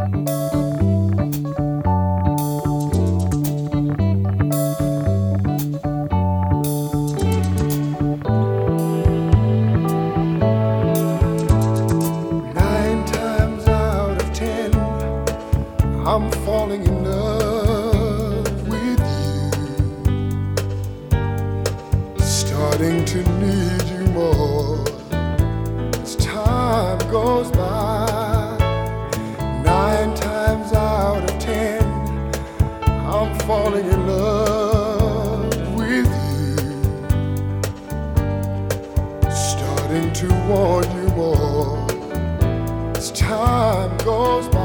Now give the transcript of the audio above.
I'm falling in love with you, starting to need you more as time goes by. 9 times out of 10, I'm falling in love with you, starting to want you more as time goes by.